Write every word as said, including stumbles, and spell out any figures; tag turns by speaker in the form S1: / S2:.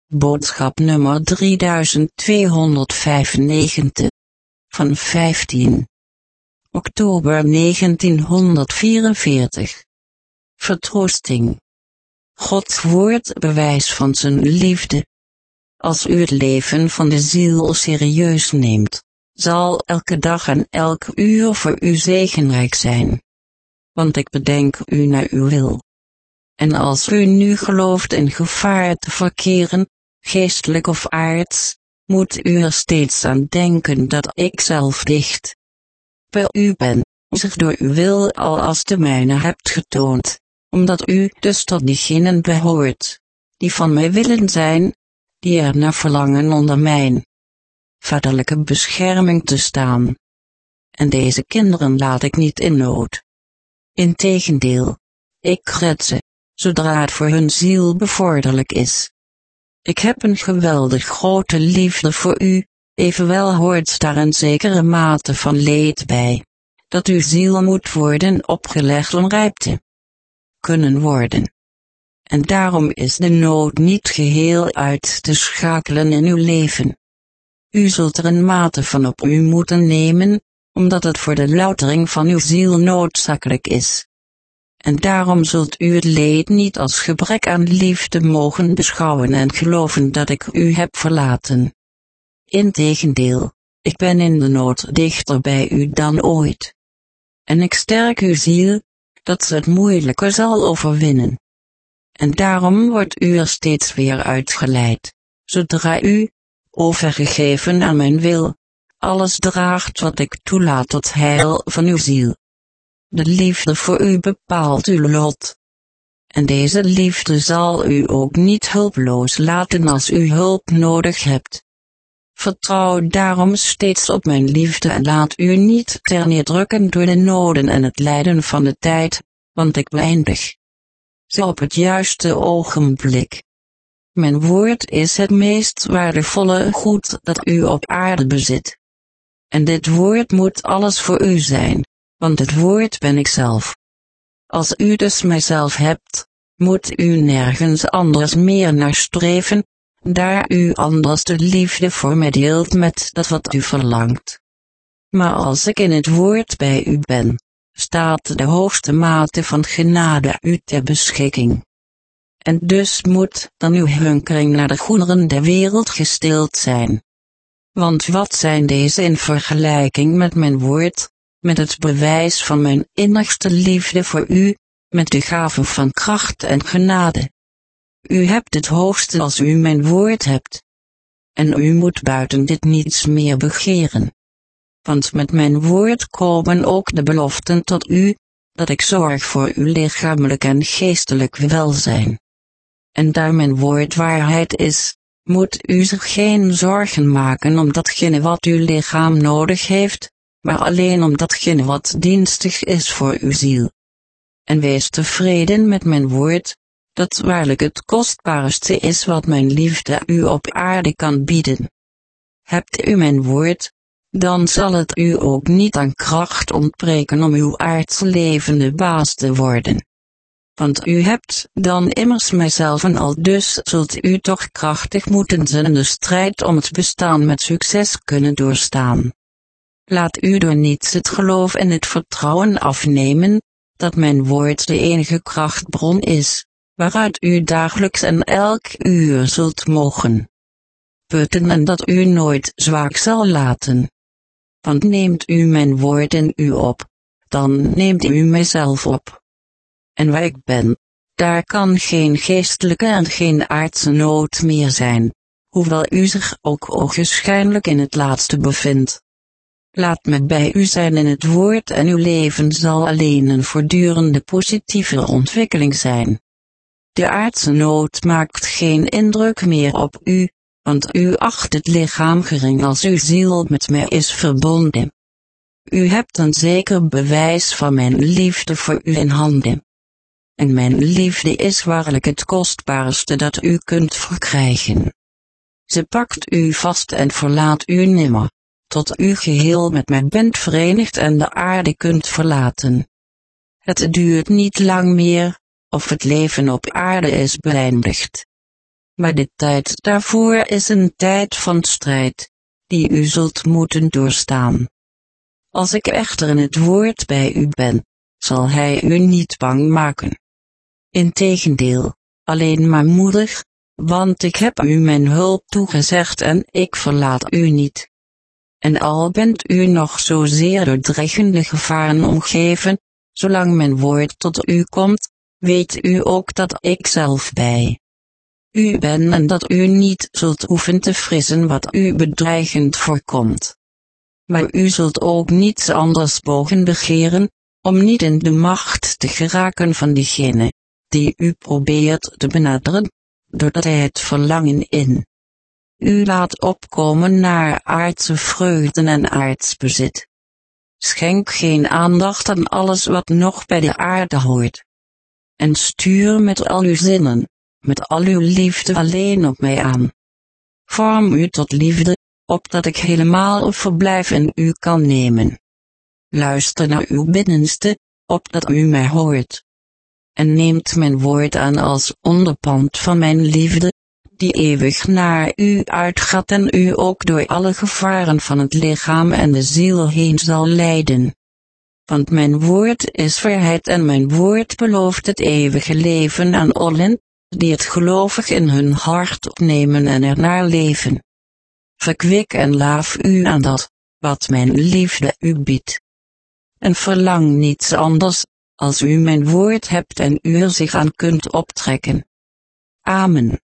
S1: Boodschap nummer tweehonderdvijfennegentig. Van vijftien oktober negentienhonderdvierenveertig. Vertroosting. Gods woord bewijs van zijn liefde. Als u het leven van de ziel serieus neemt, zal elke dag en elk uur voor u zegenrijk zijn. Want ik bedenk u naar uw wil. En als u nu gelooft in gevaar te verkeren, geestelijk of aards, moet u er steeds aan denken dat ik zelf dicht bij u ben, zich door uw wil al als de mijne hebt getoond, omdat u dus tot diegenen behoort, die van mij willen zijn, die er naar verlangen onder mijn vaderlijke bescherming te staan. En deze kinderen laat ik niet in nood. Integendeel, ik red ze, zodra het voor hun ziel bevorderlijk is. Ik heb een geweldig grote liefde voor u, evenwel hoort daar een zekere mate van leed bij, dat uw ziel moet worden opgelegd om rijp te kunnen worden. En daarom is de nood niet geheel uit te schakelen in uw leven. U zult er een mate van op u moeten nemen, omdat het voor de loutering van uw ziel noodzakelijk is. En daarom zult u het leed niet als gebrek aan liefde mogen beschouwen en geloven dat ik u heb verlaten. Integendeel, ik ben in de nood dichter bij u dan ooit. En ik sterk uw ziel, dat ze het moeilijke zal overwinnen. En daarom wordt u er steeds weer uitgeleid, zodra u, overgegeven aan mijn wil, alles draagt wat ik toelaat tot heil van uw ziel. De liefde voor u bepaalt uw lot. En deze liefde zal u ook niet hulpeloos laten als u hulp nodig hebt. Vertrouw daarom steeds op mijn liefde en laat u niet terneerdrukken door de noden en het lijden van de tijd, want ik beëindig ze op het juiste ogenblik. Mijn woord is het meest waardevolle goed dat u op aarde bezit. En dit woord moet alles voor u zijn, want het woord ben ik zelf. Als u dus mijzelf hebt, moet u nergens anders meer naar streven, daar u anders de liefde voor mij deelt met dat wat u verlangt. Maar als ik in het woord bij u ben, staat de hoogste mate van genade u ter beschikking. En dus moet dan uw hunkering naar de goederen der wereld gestild zijn. Want wat zijn deze in vergelijking met mijn woord, met het bewijs van mijn innigste liefde voor u, met de gave van kracht en genade? U hebt het hoogste als u mijn woord hebt. En u moet buiten dit niets meer begeren. Want met mijn woord komen ook de beloften tot u, dat ik zorg voor uw lichamelijk en geestelijk welzijn. En daar mijn woord waarheid is, moet u zich geen zorgen maken om datgene wat uw lichaam nodig heeft, maar alleen om datgene wat dienstig is voor uw ziel. En wees tevreden met mijn woord, dat waarlijk het kostbaarste is wat mijn liefde u op aarde kan bieden. Hebt u mijn woord, dan zal het u ook niet aan kracht ontbreken om uw aardse leven de baas te worden. Want u hebt dan immers mijzelf en al dus zult u toch krachtig moeten zijn in de strijd om het bestaan met succes kunnen doorstaan. Laat u door niets het geloof en het vertrouwen afnemen, dat mijn woord de enige krachtbron is, waaruit u dagelijks en elk uur zult mogen putten en dat u nooit zwak zal laten. Want neemt u mijn woord in u op, dan neemt u mijzelf op. En waar ik ben, daar kan geen geestelijke en geen aardse nood meer zijn, hoewel u zich ook ogenschijnlijk in het laatste bevindt. Laat me bij u zijn in het woord en uw leven zal alleen een voortdurende positieve ontwikkeling zijn. De aardse nood maakt geen indruk meer op u, want u acht het lichaam gering als uw ziel met mij is verbonden. U hebt een zeker bewijs van mijn liefde voor u in handen. En mijn liefde is waarlijk het kostbaarste dat u kunt verkrijgen. Ze pakt u vast en verlaat u nimmer, tot u geheel met mij bent verenigd en de aarde kunt verlaten. Het duurt niet lang meer, of het leven op aarde is beëindigd. Maar de tijd daarvoor is een tijd van strijd, die u zult moeten doorstaan. Als ik echter in het woord bij u ben, zal hij u niet bang maken. Integendeel, alleen maar moedig, want ik heb u mijn hulp toegezegd en ik verlaat u niet. En al bent u nog zozeer door dreigende gevaren omgeven, zolang mijn woord tot u komt, weet u ook dat ik zelf bij u ben en dat u niet zult hoeven te vrezen wat u bedreigend voorkomt. Maar u zult ook niets anders mogen begeren, om niet in de macht te geraken van diegene, die u probeert te benaderen, doordat hij het verlangen in u laat opkomen naar aardse vreugden en aards bezit. Schenk geen aandacht aan alles wat nog bij de aarde hoort. En stuur met al uw zinnen, met al uw liefde alleen op mij aan. Vorm u tot liefde, opdat ik helemaal verblijf in u kan nemen. Luister naar uw binnenste, opdat u mij hoort. En neemt mijn woord aan als onderpand van mijn liefde, die eeuwig naar u uitgaat en u ook door alle gevaren van het lichaam en de ziel heen zal leiden. Want mijn woord is vrijheid en mijn woord belooft het eeuwige leven aan allen, die het gelovig in hun hart opnemen en ernaar leven. Verkwik en laaf u aan dat, wat mijn liefde u biedt. En verlang niets anders, als u mijn woord hebt en u er zich aan kunt optrekken. Amen.